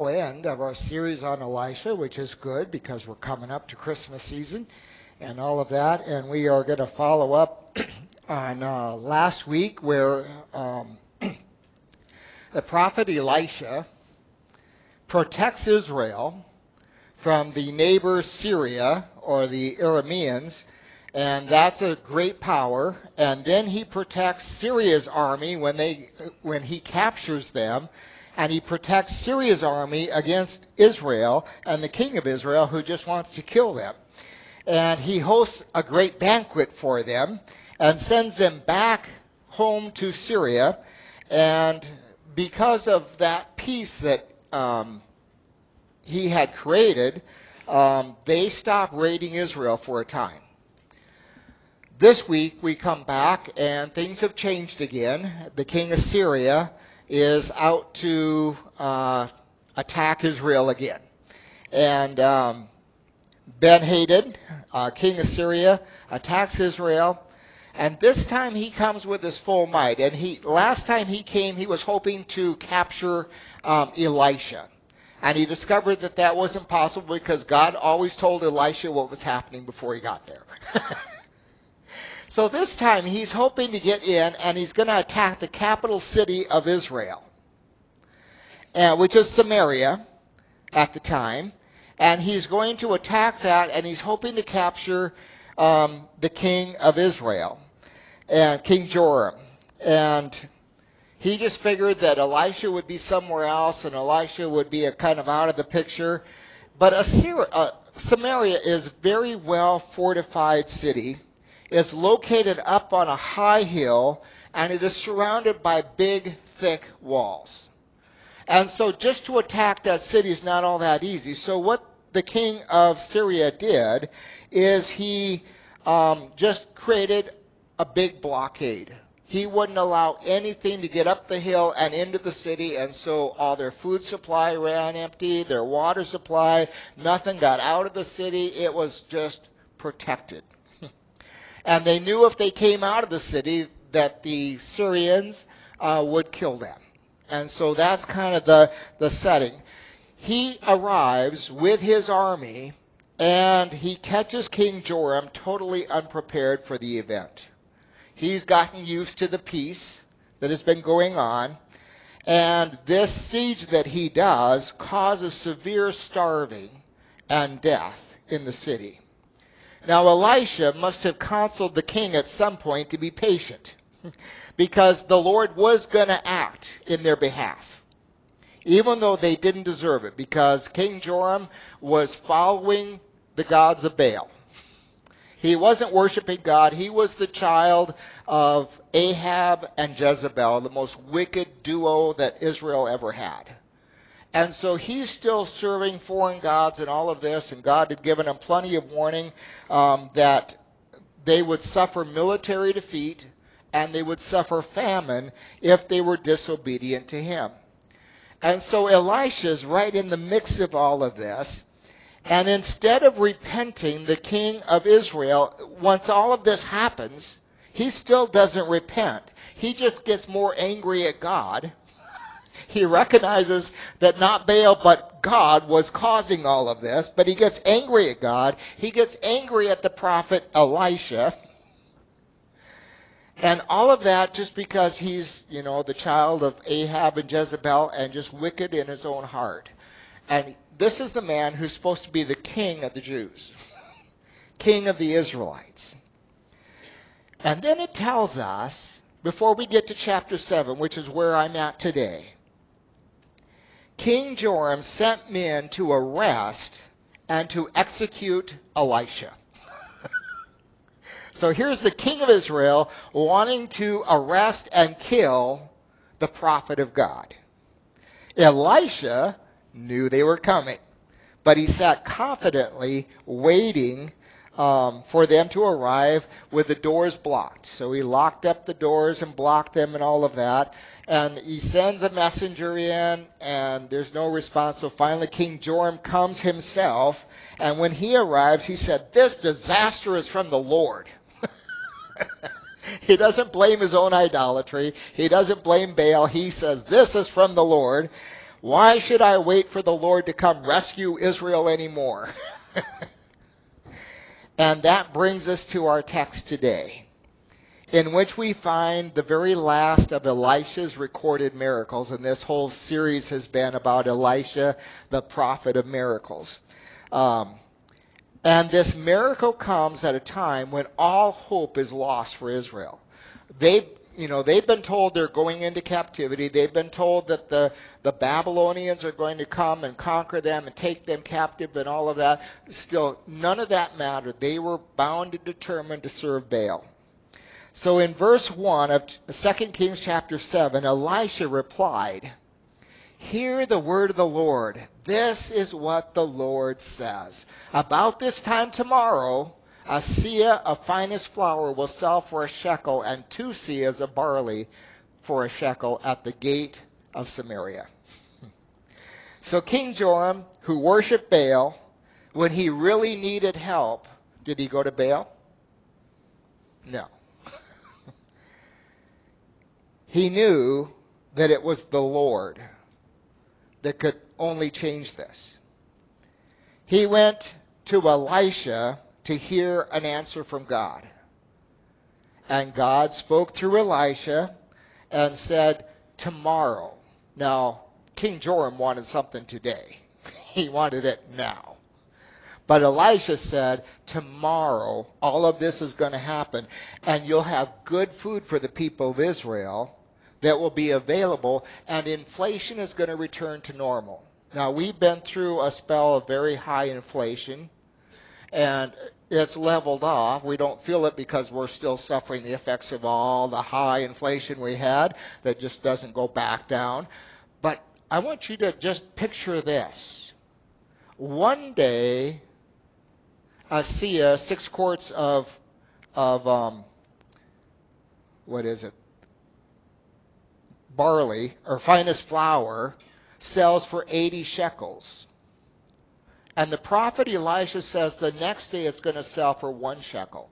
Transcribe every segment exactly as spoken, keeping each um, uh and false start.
End of our series on Elisha, which is good because we're coming up to Christmas season and all of that. And we are going to follow up on uh, last week where um, the prophet Elisha protects Israel from the neighbor Syria or the Arameans, and that's a great power. And then he protects Syria's army when they when he captures them, and he protects Syria's army against Israel and the king of Israel who just wants to kill them. And he hosts a great banquet for them and sends them back home to Syria. And because of that peace that um, he had created, um, they stopped raiding Israel for a time. This week we come back and things have changed again. The king of Syria is out to uh, attack Israel again. And um, Ben-Hadad, uh, king of Syria, attacks Israel. And this time he comes with his full might. And he last time he came, he was hoping to capture um, Elisha. And he discovered that that wasn't possible because God always told Elisha what was happening before he got there. So this time he's hoping to get in and he's going to attack the capital city of Israel, uh, which is Samaria at the time. And he's going to attack that and he's hoping to capture um, the king of Israel, and King Joram. And he just figured that Elisha would be somewhere else and Elisha would be a kind of out of the picture. But Assyria, uh, Samaria is a very well fortified city. It's located up on a high hill, and it is surrounded by big, thick walls. And so just to attack that city is not all that easy. So what the king of Syria did is he um, just created a big blockade. He wouldn't allow anything to get up the hill and into the city, and so all their food supply ran empty, their water supply, nothing got out of the city. It was just protected. And they knew if they came out of the city that the Syrians uh, would kill them. And so that's kind of the, the setting. He arrives with his army, and he catches King Joram totally unprepared for the event. He's gotten used to the peace that has been going on, and this siege that he does causes severe starving and death in the city. Now, Elisha must have counseled the king at some point to be patient because the Lord was going to act in their behalf, even though they didn't deserve it, because King Joram was following the gods of Baal. He wasn't worshiping God. He was the child of Ahab and Jezebel, the most wicked duo that Israel ever had. And so he's still serving foreign gods and all of this, and God had given him plenty of warning um, that they would suffer military defeat and they would suffer famine if they were disobedient to him. And so Elisha's right in the mix of all of this, and instead of repenting, the king of Israel, once all of this happens, he still doesn't repent. He just gets more angry at God. He recognizes that not Baal but God was causing all of this, but he gets angry at God. He gets angry at the prophet Elisha. And all of that just because he's, you know, the child of Ahab and Jezebel and just wicked in his own heart. And this is the man who's supposed to be the king of the Jews, king of the Israelites. And then it tells us, before we get to chapter seven, which is where I'm at today, King Joram sent men to arrest and to execute Elisha. So here's the king of Israel wanting to arrest and kill the prophet of God. Elisha knew they were coming, but he sat confidently waiting um, for them to arrive with the doors blocked. So he locked up the doors and blocked them and all of that. And he sends a messenger in, and there's no response. So finally King Joram comes himself, and when he arrives, he said, "This disaster is from the Lord." He doesn't blame his own idolatry. He doesn't blame Baal. He says, "This is from the Lord." Why should I wait for the Lord to come rescue Israel anymore? And that brings us to our text today, in which we find the very last of Elisha's recorded miracles. And this whole series has been about Elisha, the prophet of miracles. Um, and this miracle comes at a time when all hope is lost for Israel. They, you know, they've been told they're going into captivity. They've been told that the, the Babylonians are going to come and conquer them and take them captive and all of that. Still, none of that mattered. They were bound and determined to serve Baal. So in verse one of Second Kings chapter seven, Elisha replied, "Hear the word of the Lord. This is what the Lord says. About this time tomorrow, a seah of finest flour will sell for a shekel, and two seahs of barley for a shekel at the gate of Samaria." So King Joram, who worshiped Baal, when he really needed help, did he go to Baal? No. He knew that it was the Lord that could only change this. He went to Elisha to hear an answer from God. And God spoke through Elisha and said, tomorrow. Now, King Joram wanted something today. He wanted it now. But Elisha said, tomorrow, all of this is going to happen, and you'll have good food for the people of Israel that will be available, and inflation is going to return to normal. Now, we've been through a spell of very high inflation, and it's leveled off. We don't feel it because we're still suffering the effects of all the high inflation we had that just doesn't go back down. But I want you to just picture this. One day, a seah, six quarts of, of um, what is it, barley, or finest flour, sells for eighty shekels. And the prophet Elisha says the next day it's going to sell for one shekel.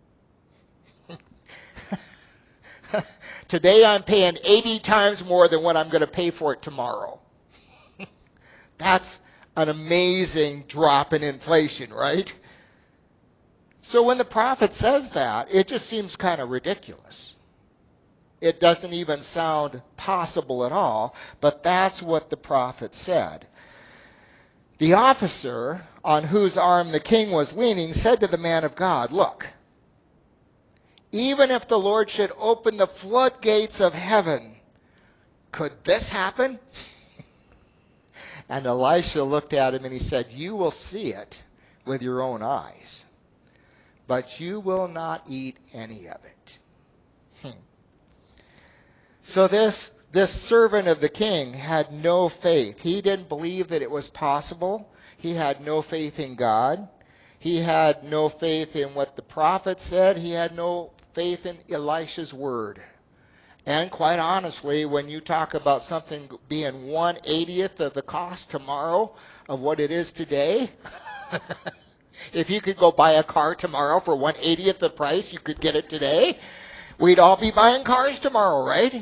Today I'm paying eighty times more than what I'm going to pay for it tomorrow. That's an amazing drop in inflation, right? So when the prophet says that, it just seems kind of ridiculous. It doesn't even sound possible at all, but that's what the prophet said. The officer on whose arm the king was leaning said to the man of God, look, even if the Lord should open the floodgates of heaven, could this happen? And Elisha looked at him and he said, you will see it with your own eyes, but you will not eat any of it. Hmm. So this, this servant of the king had no faith. He didn't believe that it was possible. He had no faith in God. He had no faith in what the prophet said. He had no faith in Elisha's word. And quite honestly, when you talk about something being one eightieth of the cost tomorrow of what it is today, if you could go buy a car tomorrow for one eightieth the price, you could get it today. We'd all be buying cars tomorrow, right?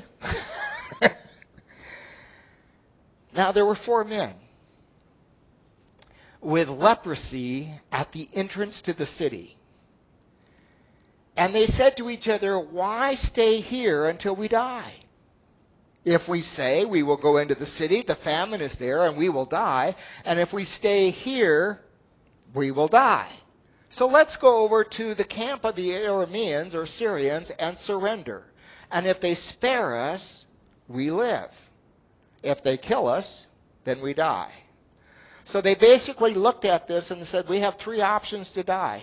Now, there were four men with leprosy at the entrance to the city. And they said to each other, why stay here until we die? If we say we will go into the city, the famine is there and we will die. And if we stay here, we will die. So let's go over to the camp of the Arameans or Syrians and surrender. And if they spare us, we live. If they kill us, then we die. So they basically looked at this and said, we have three options to die.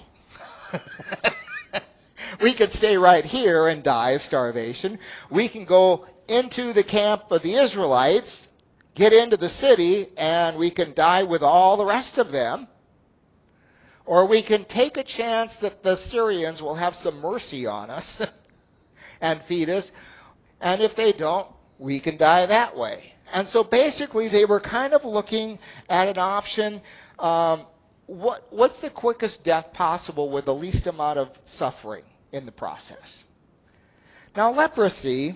We could stay right here and die of starvation. We can go into the camp of the Israelites, get into the city, and we can die with all the rest of them. Or we can take a chance that the Syrians will have some mercy on us and feed us. And if they don't, we can die that way. And so basically they were kind of looking at an option. Um, what, what's the quickest death possible with the least amount of suffering in the process? Now, leprosy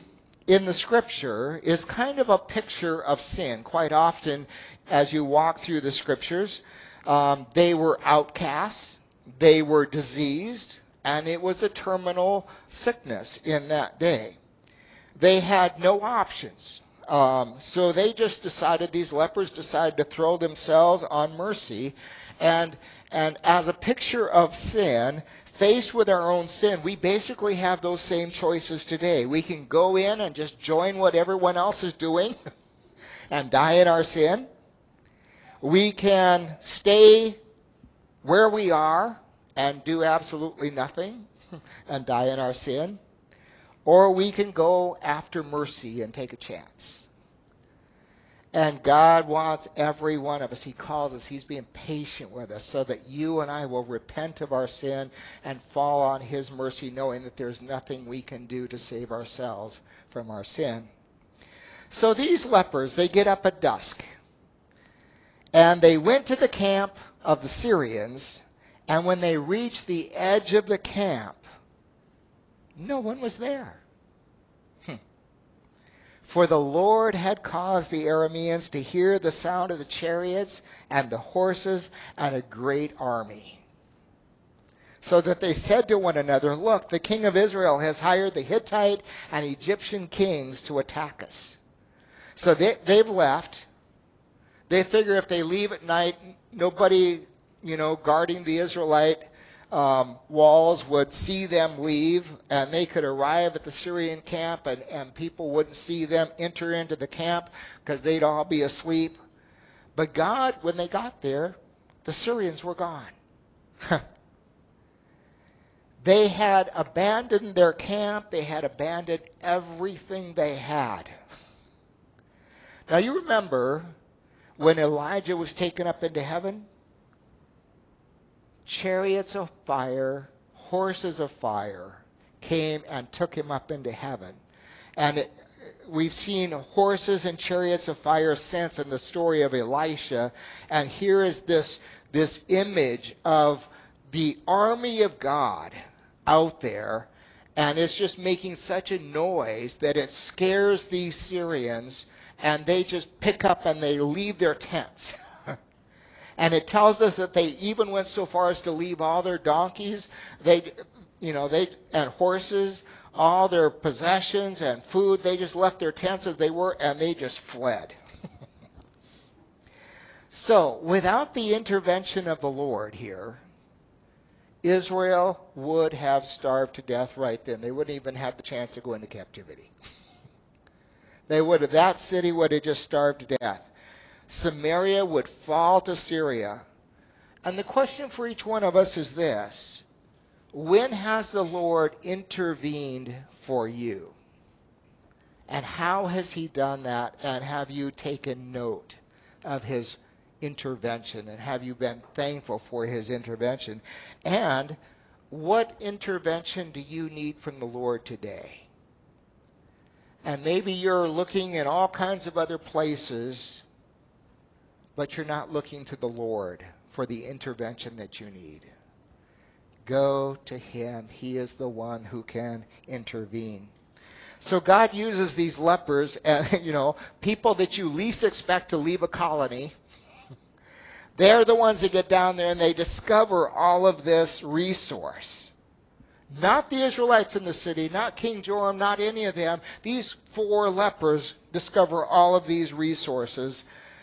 in the scripture is kind of a picture of sin. Quite often, as you walk through the scriptures, um, they were outcasts, they were diseased, and it was a terminal sickness in that day. They had no options. Um, so they just decided, these lepers decided to throw themselves on mercy. And, and as a picture of sin, faced with our own sin, we basically have those same choices today. We can go in and just join what everyone else is doing and die in our sin. We can stay where we are and do absolutely nothing and die in our sin. Or we can go after mercy and take a chance. And God wants every one of us. He calls us. He's being patient with us so that you and I will repent of our sin and fall on his mercy, knowing that there's nothing we can do to save ourselves from our sin. So these lepers, they get up at dusk. And they went to the camp of the Syrians. And when they reached the edge of the camp, no one was there. Hmm. For the Lord had caused the Arameans to hear the sound of the chariots and the horses and a great army. So that they said to one another, look, the king of Israel has hired the Hittite and Egyptian kings to attack us. So they, they've left. They figure if they leave at night, nobody, you know, guarding the Israelite Um, walls would see them leave, and they could arrive at the Syrian camp, and, and people wouldn't see them enter into the camp because they'd all be asleep. But God, when they got there, the Syrians were gone. They had abandoned their camp. They had abandoned everything they had. Now you remember when Elijah was taken up into heaven? Chariots of fire, horses of fire came and took him up into heaven. And it, we've seen horses and chariots of fire since in the story of Elisha. And here is this, this image of the army of God out there. And it's just making such a noise that it scares these Syrians. And they just pick up and they leave their tents. And it tells us that they even went so far as to leave all their donkeys, they, you know, they and horses, all their possessions and food. They just left their tents as they were, and they just fled. So, without the intervention of the Lord here, Israel would have starved to death right then. They wouldn't even have the chance to go into captivity. They would have, that city would have just starved to death. Samaria would fall to Syria. And the question for each one of us is this: when has the Lord intervened for you? And how has he done that? And have you taken note of his intervention? And have you been thankful for his intervention? And what intervention do you need from the Lord today? And maybe you're looking in all kinds of other places, but you're not looking to the Lord for the intervention that you need. Go to him. He is the one who can intervene. So God uses these lepers, and, you know, people that you least expect to leave a colony. They're the ones that get down there and they discover all of this resource. Not the Israelites in the city, not King Joram, not any of them. These four lepers discover all of these resources.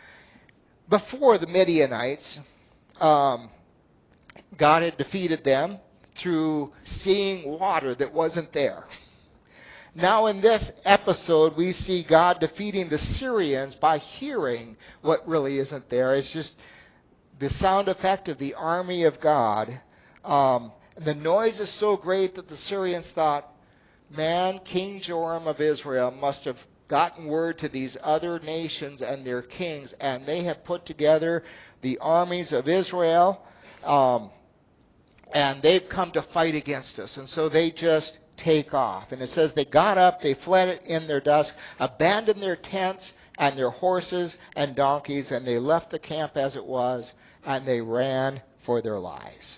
Before the Midianites, um, God had defeated them through seeing water that wasn't there. Now in this episode, we see God defeating the Syrians by hearing what really isn't there. It's just the sound effect of the army of God. Um, the noise is so great that the Syrians thought, man, King Joram of Israel must have gotten word to these other nations and their kings, and they have put together the armies of Israel, um, and they've come to fight against us. And so they just take off. And it says they got up, they fled in their dusk, abandoned their tents and their horses and donkeys, and they left the camp as it was, and they ran for their lives.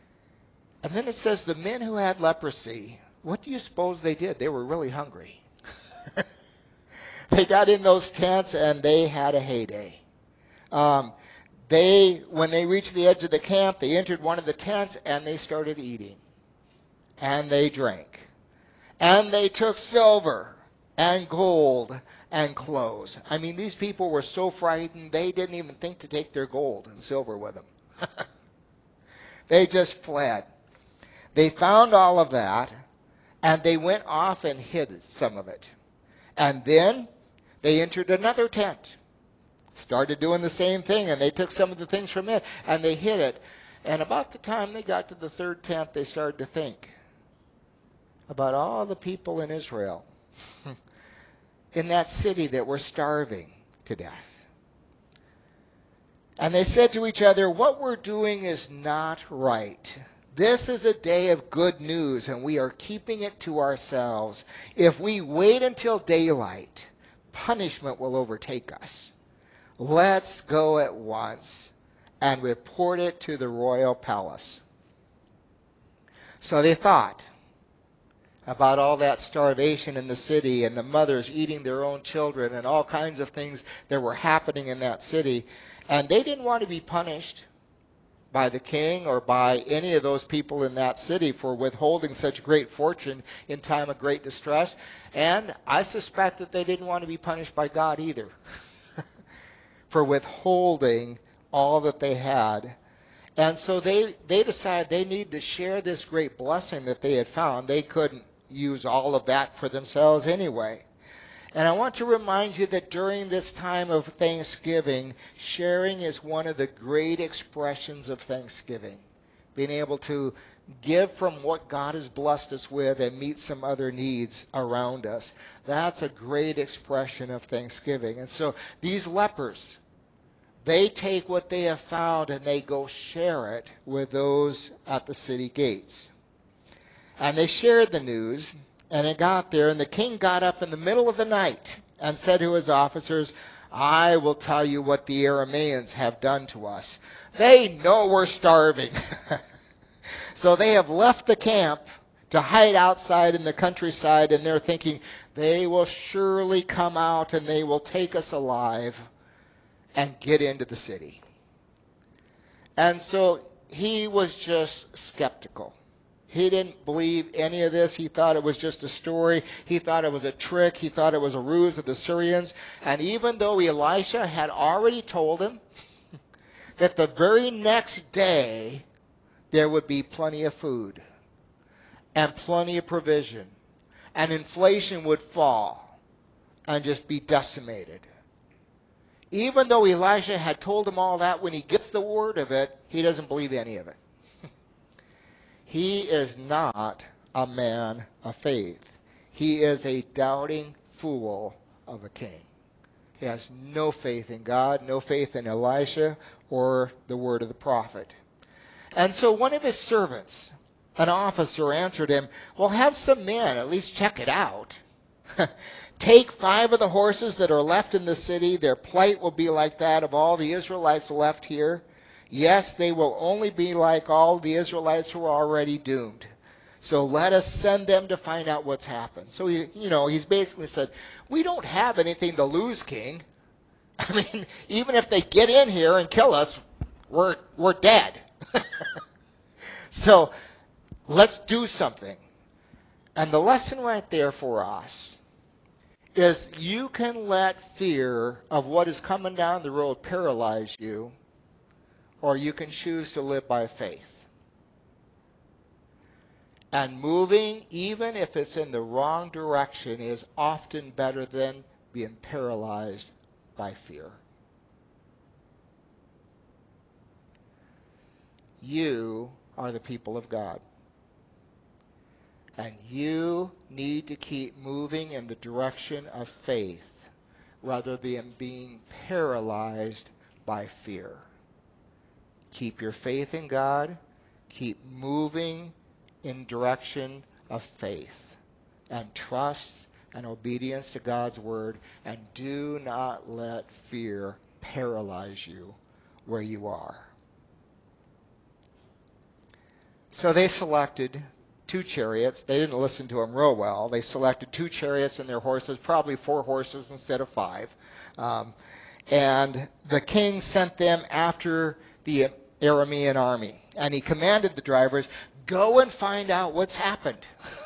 And then it says the men who had leprosy, what do you suppose they did? They were really hungry. They got in those tents and they had a heyday. Um, they, when they reached the edge of the camp, they entered one of the tents and they started eating. And they drank. And they took silver and gold and clothes. I mean, these people were so frightened, they didn't even think to take their gold and silver with them. They just fled. They found all of that, and they went off and hid some of it. And then they entered another tent, started doing the same thing, and they took some of the things from it, and they hid it. And about the time they got to the third tent, they started to think about all the people in Israel, in that city that were starving to death. And they said to each other, what we're doing is not right. This is a day of good news, and we are keeping it to ourselves. If we wait until daylight, punishment will overtake us. Let's go at once and report it to the royal palace. So they thought about all that starvation in the city and the mothers eating their own children and all kinds of things that were happening in that city. And they didn't want to be punished by the king or by any of those people in that city for withholding such great fortune in time of great distress. And I suspect that they didn't want to be punished by God either for withholding all that they had. And so they, they decided they needed to share this great blessing that they had found. They couldn't use all of that for themselves anyway. And I want to remind you that during this time of Thanksgiving, sharing is one of the great expressions of Thanksgiving. Being able to give from what God has blessed us with and meet some other needs around us. That's a great expression of Thanksgiving. And so these lepers, they take what they have found and they go share it with those at the city gates. And they shared the news, and it got there, and the king got up in the middle of the night and said to his officers, I will tell you what the Arameans have done to us. They know we're starving. So they have left the camp to hide outside in the countryside, and they're thinking, they will surely come out and they will take us alive and get into the city. And so he was just skeptical. He didn't believe any of this. He thought it was just a story. He thought it was a trick. He thought it was a ruse of the Syrians. And even though Elisha had already told him that the very next day there would be plenty of food and plenty of provision, and inflation would fall and just be decimated. Even though Elisha had told him all that, when he gets the word of it, he doesn't believe any of it. He is not a man of faith. He is a doubting fool of a king. He has no faith in God, no faith in Elisha or the word of the prophet. And so one of his servants, an officer, answered him, well, have some men at least check it out. Take five of the horses that are left in the city. Their plight will be like that of all the Israelites left here. Yes, they will only be like all the Israelites who are already doomed. So let us send them to find out what's happened. So, he, you know, he's basically said, we don't have anything to lose, king. I mean, even if they get in here and kill us, we're, we're dead. So let's do something. And the lesson right there for us is you can let fear of what is coming down the road paralyze you, or you can choose to live by faith. And moving, even if it's in the wrong direction, is often better than being paralyzed by fear. You are the people of God. And you need to keep moving in the direction of faith rather than being paralyzed by fear. Keep your faith in God. Keep moving in direction of faith and trust and obedience to God's word, and do not let fear paralyze you where you are. So they selected two chariots. They didn't listen to him real well. They selected two chariots and their horses, probably four horses instead of five. Um, and the king sent them after the Aramean army. And he commanded the drivers, go and find out what's happened.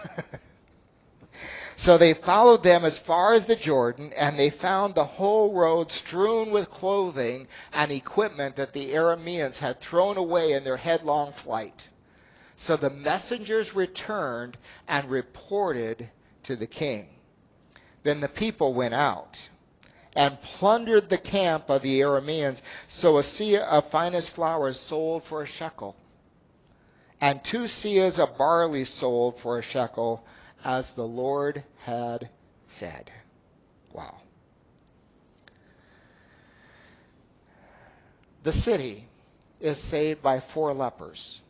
So they followed them as far as the Jordan, and they found the whole road strewn with clothing and equipment that the Arameans had thrown away in their headlong flight. So the messengers returned and reported to the king. Then the people went out and plundered the camp of the Arameans. So a seah of finest flour sold for a shekel, and two seahs of barley sold for a shekel, as the Lord had said. Wow. The city is saved by four lepers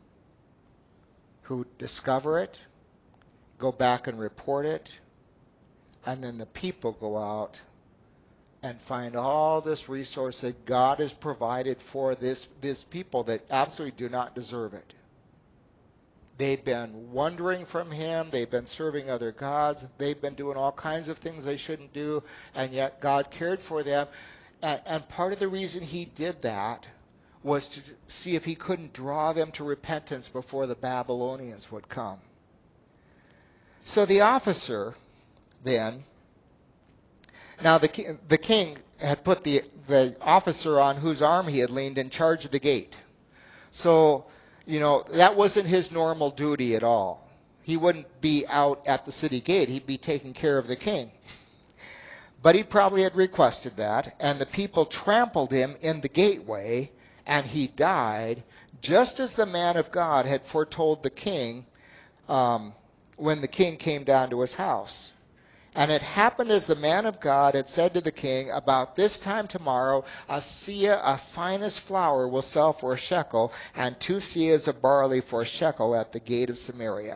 who discover it, go back and report it, and then the people go out and find all this resource that God has provided for this, this people that absolutely do not deserve it. They've been wandering from him. They've been serving other gods. They've been doing all kinds of things they shouldn't do, and yet God cared for them. And, and part of the reason he did that was to see if he couldn't draw them to repentance before the Babylonians would come. So the officer then, now the, the king had put the, the officer on whose arm he had leaned in charge of the gate. So, you know, that wasn't his normal duty at all. He wouldn't be out at the city gate. He'd be taking care of the king. But he probably had requested that, and the people trampled him in the gateway, and he died, just as the man of God had foretold the king um, when the king came down to his house. And it happened as the man of God had said to the king, about this time tomorrow, a seah of finest flour will sell for a shekel, and two seahs of barley for a shekel at the gate of Samaria.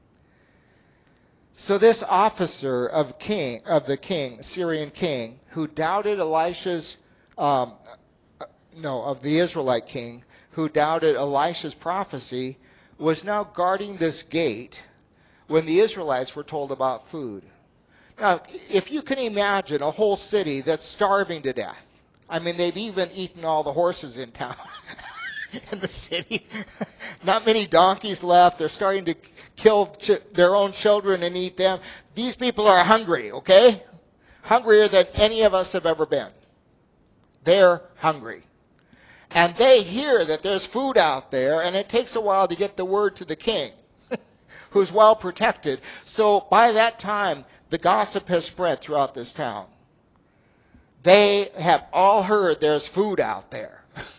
So this officer of king of the king, Syrian king, who doubted Elisha's, um, no, of the Israelite king, who doubted Elisha's prophecy, was now guarding this gate when the Israelites were told about food. Now, if you can imagine a whole city that's starving to death. I mean, they've even eaten all the horses in town, in the city. Not many donkeys left. They're starting to kill ch- their own children and eat them. These people are hungry, okay? Hungrier than any of us have ever been. They're hungry. And they hear that there's food out there, and it takes a while to get the word to the king, who's well protected. So by that time, the gossip has spread throughout this town. They have all heard there's food out there.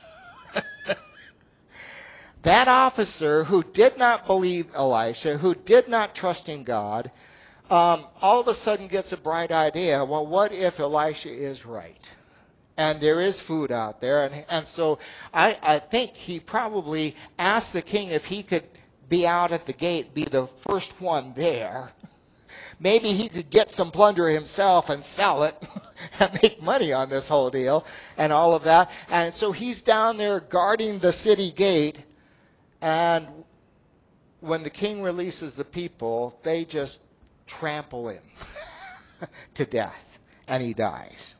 That officer who did not believe Elisha, who did not trust in God, um, all of a sudden gets a bright idea. Well, what if Elisha is right? And there is food out there. And, and so I, I think he probably asked the king if he could be out at the gate, be the first one there. Maybe he could get some plunder himself and sell it and make money on this whole deal and all of that. And so he's down there guarding the city gate. And when the king releases the people, they just trample him to death. And he dies.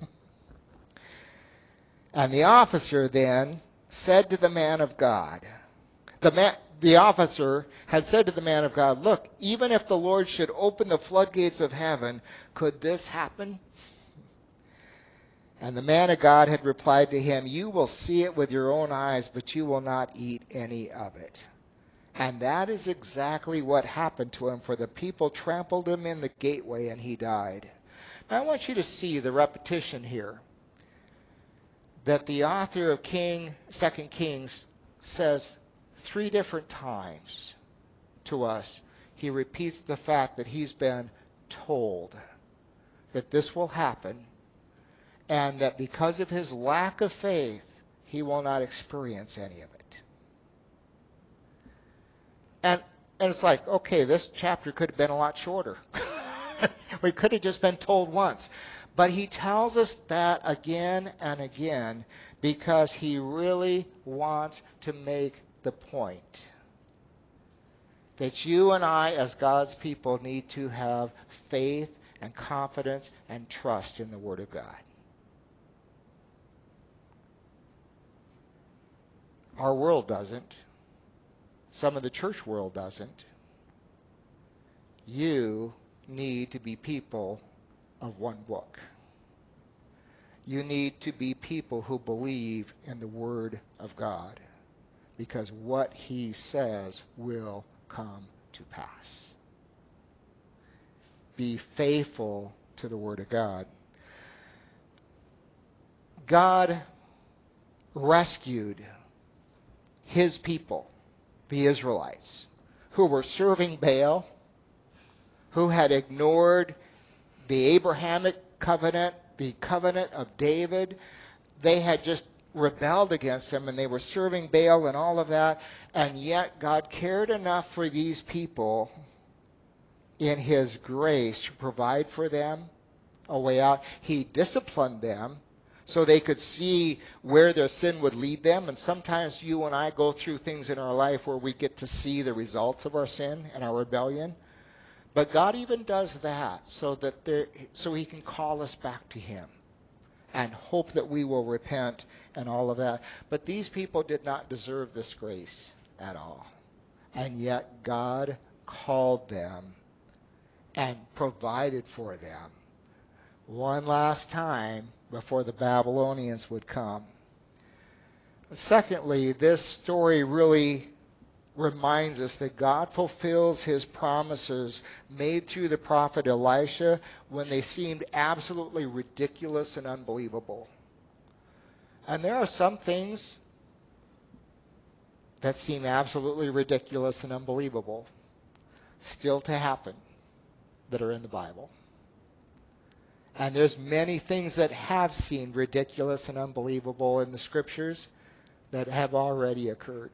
And the officer then said to the man of God, the man, the officer had said to the man of God, look, even if the Lord should open the floodgates of heaven, could this happen? And the man of God had replied to him, you will see it with your own eyes, but you will not eat any of it. And that is exactly what happened to him, for the people trampled him in the gateway and he died. Now I want you to see the repetition here, that the author of King, Second Kings says three different times to us. He repeats the fact that he's been told that this will happen, and that because of his lack of faith, he will not experience any of it. And, and it's like, okay, this chapter could have been a lot shorter. We could have just been told once. But he tells us that again and again because he really wants to make the point. that you and I, as God's people, need to have faith and confidence and trust in the Word of God. Our world doesn't. Some of the church world doesn't. You need to be people of one book. You need to be people who believe in the Word of God, because what He says will come to pass. Be faithful to the Word of God. God rescued His people, the Israelites, who were serving Baal, who had ignored the Abrahamic covenant, the covenant of David. They had just rebelled against him, and they were serving Baal and all of that. And yet God cared enough for these people in His grace to provide for them a way out. He disciplined them so they could see where their sin would lead them. And sometimes you and I go through things in our life where we get to see the results of our sin and our rebellion. But God even does that so that there, so He can call us back to Him and hope that we will repent and all of that. But these people did not deserve this grace at all. And yet God called them and provided for them one last time before the Babylonians would come. Secondly, this story really reminds us that God fulfills His promises made through the prophet Elisha when they seemed absolutely ridiculous and unbelievable. And there are some things that seem absolutely ridiculous and unbelievable still to happen that are in the Bible. And there's many things that have seemed ridiculous and unbelievable in the Scriptures that have already occurred.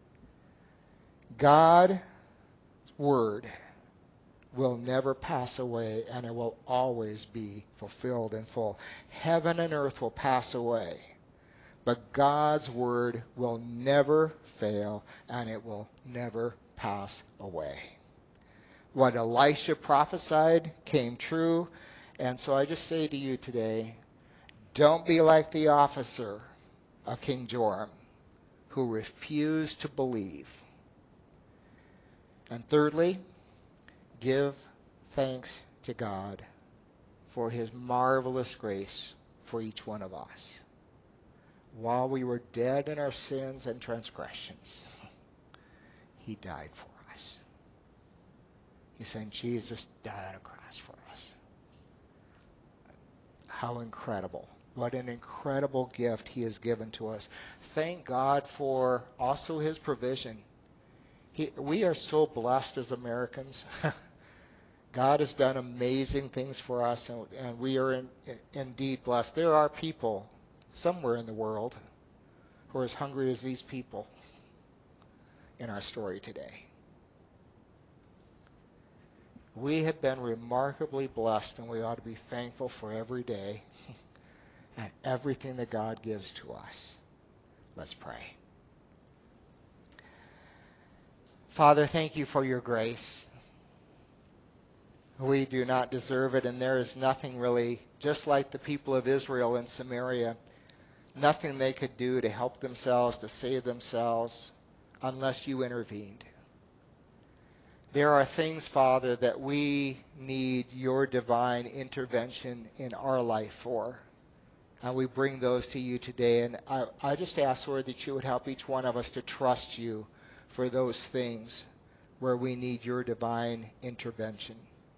God's Word will never pass away, and it will always be fulfilled in full. Heaven and earth will pass away, but God's Word will never fail, and it will never pass away. What Elisha prophesied came true, and so I just say to you today, don't be like the officer of King Joram who refused to believe. And thirdly, give thanks to God for His marvelous grace for each one of us. While we were dead in our sins and transgressions, He died for us. He's saying Jesus died on a cross for us. How incredible. What an incredible gift He has given to us. Thank God for also His provision. He, we are so blessed as Americans. God has done amazing things for us, and, and we are in, in, indeed blessed. There are people somewhere in the world who are as hungry as these people in our story today. We have been remarkably blessed, and we ought to be thankful for every day and everything that God gives to us. Let's pray. Father, thank You for Your grace. We do not deserve it, and there is nothing really, just like the people of Israel in Samaria, nothing they could do to help themselves, to save themselves, unless You intervened. There are things, Father, that we need Your divine intervention in our life for. And we bring those to You today. And I, I just ask, Lord, that You would help each one of us to trust You for those things where we need Your divine intervention.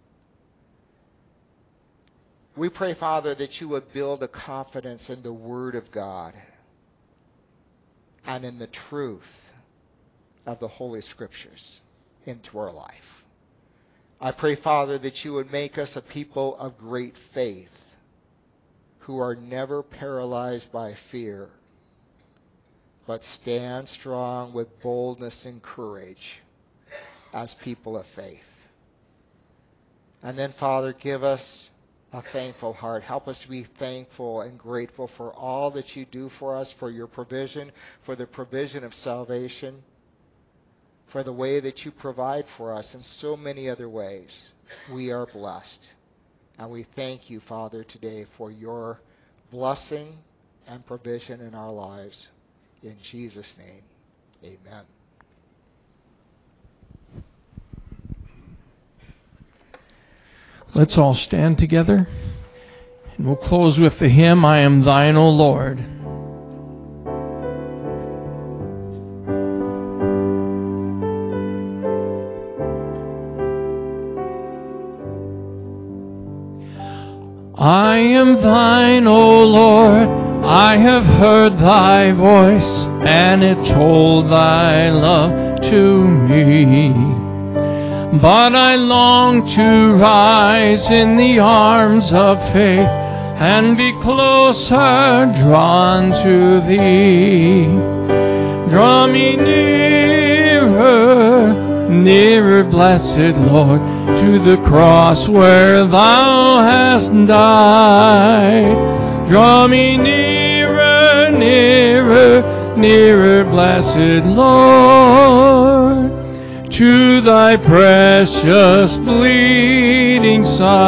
We pray, Father, that You would build a confidence in the Word of God and in the truth of the Holy Scriptures into our life. I pray, Father, that You would make us a people of great faith who are never paralyzed by fear, but stand strong with boldness and courage as people of faith. And then, Father, give us a thankful heart. Help us to be thankful and grateful for all that You do for us, for Your provision, for the provision of salvation, for the way that you provide for us in so many other ways. We are blessed. And we thank you, Father, today for your blessing and provision in our lives. In Jesus' name, amen. Let's all stand together, and we'll close with the hymn, I Am Thine, O Lord. I am thine, O Lord, I have heard thy voice, and it told thy love to me. But I long to rise in the arms of faith, and be closer drawn to thee. Draw me nearer, nearer, blessed Lord, to the cross where thou hast died. Draw me nearer, nearer, nearer, blessed Lord, to thy precious bleeding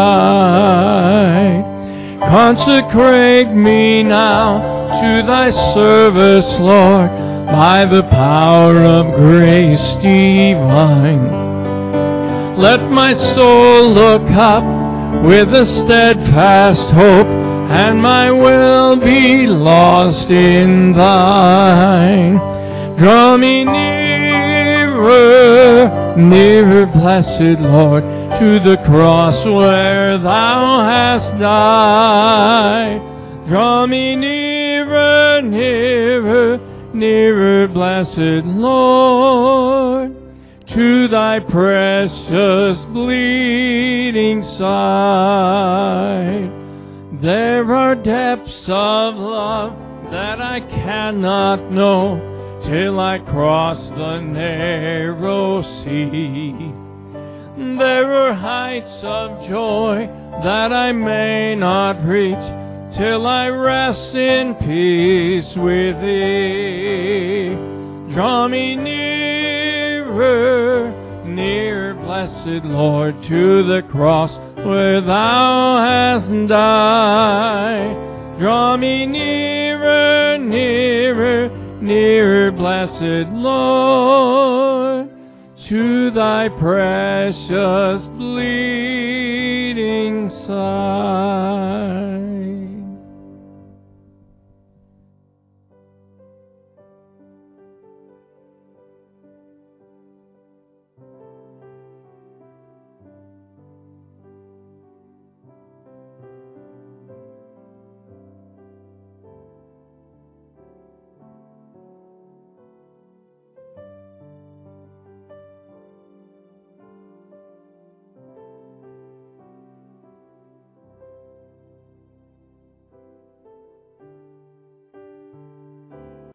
side. Consecrate me now to thy service, Lord, by the power of grace divine. Let my soul look up with a steadfast hope, and my will be lost in thine. Draw me nearer, nearer, blessed Lord, to the cross where thou hast died. Draw me nearer, nearer, nearer, blessed Lord, to thy precious bleeding side. There are depths of love that I cannot know till I cross the narrow sea. There are heights of joy that I may not reach till I rest in peace with thee. Draw me nearer, nearer, blessed Lord, to the cross where thou hast died. Draw me nearer, nearer, nearer, blessed Lord, to thy precious bleeding side.